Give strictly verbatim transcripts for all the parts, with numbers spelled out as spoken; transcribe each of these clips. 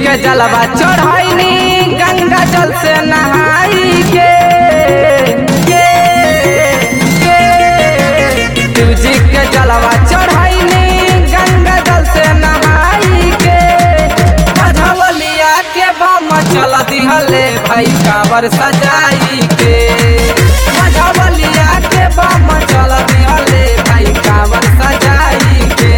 के जलवा चढ़ैनी गंगा जल से नहाई के के के शिव जी के जलवा चढ़ैनी गंगा जल से नहाई के मझवलिया के बम चल दिहले भाई कांवर सजाई के मझवलिया के बम चल दिहले भाई कांवर सजाई के।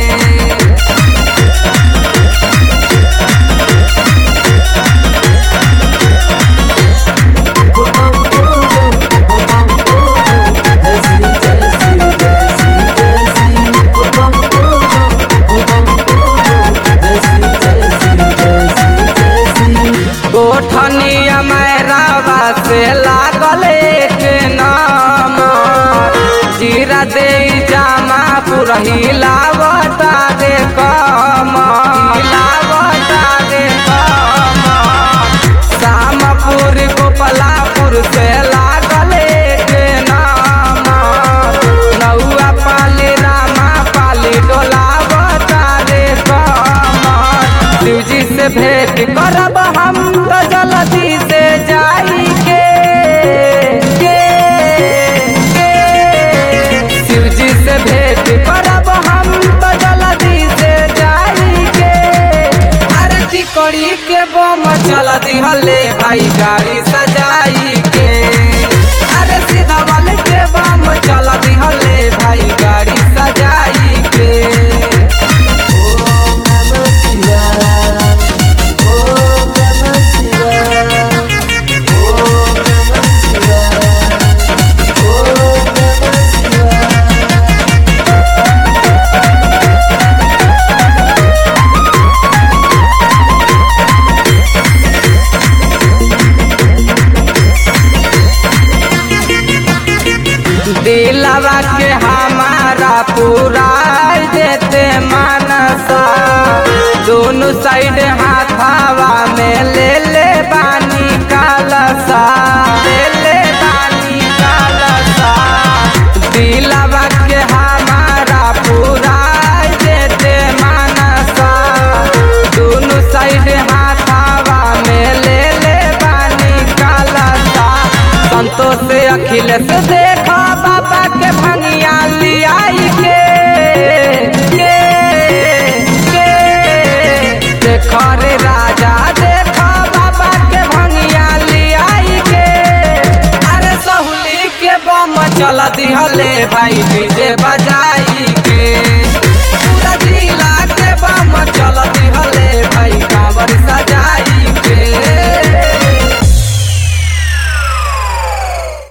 गोठनिया मैरावा से लागल एक नाम जीरा दे जामा पुरही लावता दे कम लावता दे कम शामपुर गोपलापुर से लागल एक नाम नौआ पाली रामा पाली डोलावता दे कम शिव जी से भेंट करब हम तो जल्दी से जाई के के के शिव जी से भेंट करब हम तो जल्दी से जाई के आरती करी के बम चल दिहले भाई गाड़ी सजाई के अरे सीधा वाले के बम चल दिहले भाई गाड़ी सजाई के। दिलवा के हमारा पूरा देते मानसा दोनों साइड हाथावा में ले ले बानी कालसा ले ले बानी कालसा दिलवा के हमारा पूरा देते मानसा दोनों साइड हाथावा में ले ले बानी कालसा संतोष से अखिलेश देखा बाबा के भंगिया लियाई के के के देखो रे राजा देखो बाबा के भंगिया लियाई के अरे सहुली के बम चल दिहले भाई डीजे बजा